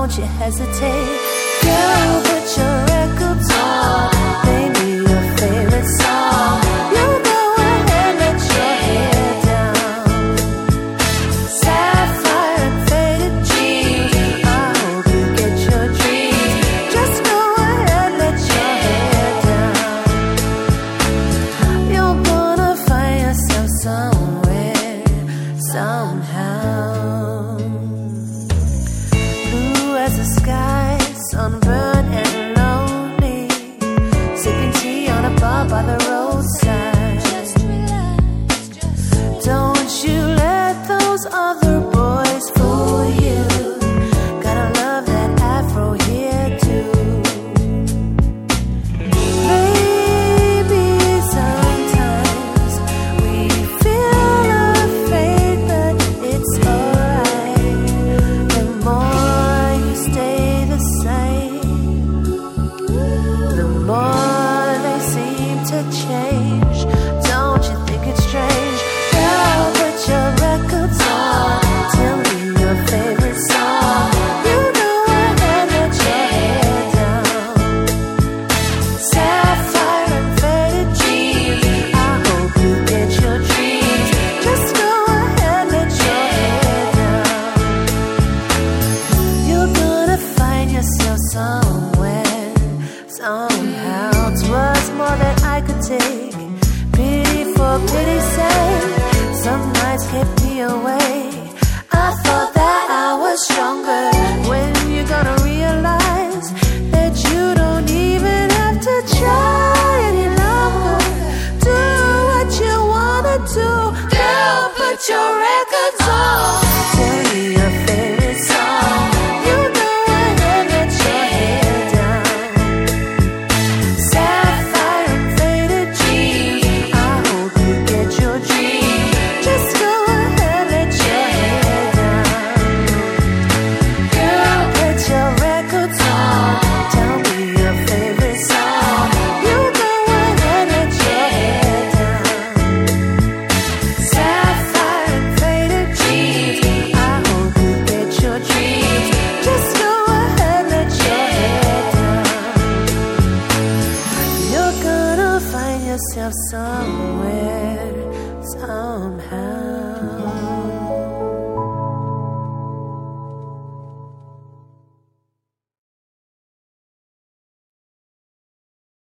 don't you hesitate. Girl, put your records on, play me your favorite song. You go ahead, let your hair down. Sapphire and faded jeans, I hope you get your dreams. Just go ahead, let your hair down. You're gonna find yourself somewhere, somehow. Blue as the sky, sunburn